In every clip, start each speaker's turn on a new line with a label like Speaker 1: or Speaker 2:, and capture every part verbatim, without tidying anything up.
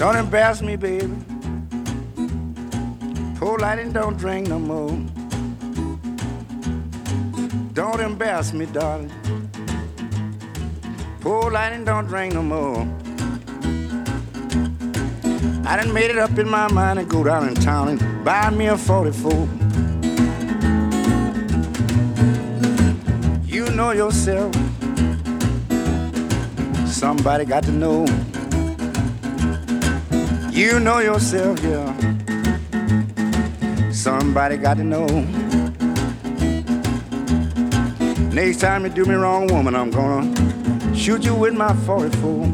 Speaker 1: Don't embarrass me, baby. Poor lady, don't drink no more. Don't embarrass me, darling. Poor lady, don't drink no more. I done made it up in my mind and go down in town and buy me a forty-four. You know yourself, somebody got to know. You know yourself, yeah, somebody got to know. Next time you do me wrong, woman, I'm gonna shoot you with my forty-four.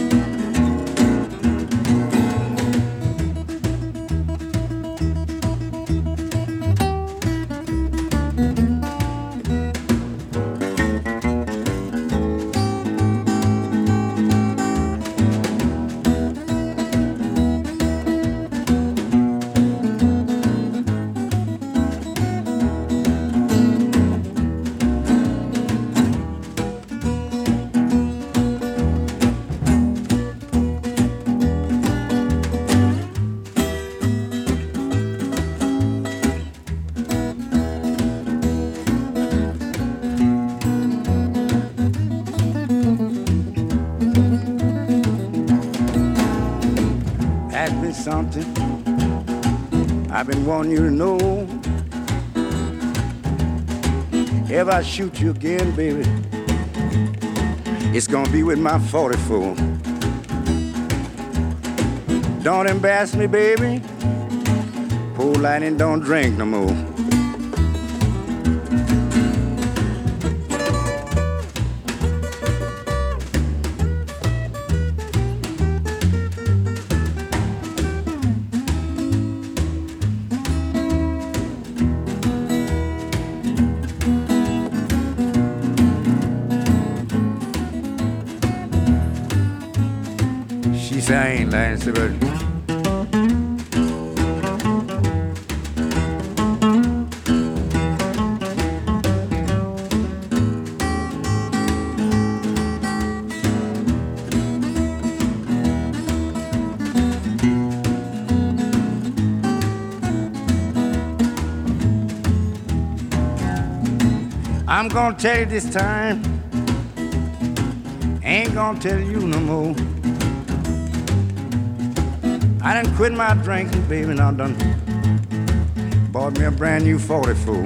Speaker 1: Something I've been wanting you to know. If I shoot you again, baby, it's gonna be with my forty-four. Don't embarrass me, baby. Poor lightning, don't drink no more. I ain't lying, so but I'm gonna tell you this time, ain't gonna tell you no more. I done quit my drinking, baby, and I done bought me a brand new forty-four.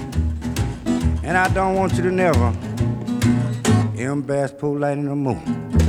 Speaker 1: And I don't want you to never embarrass poor lady no more.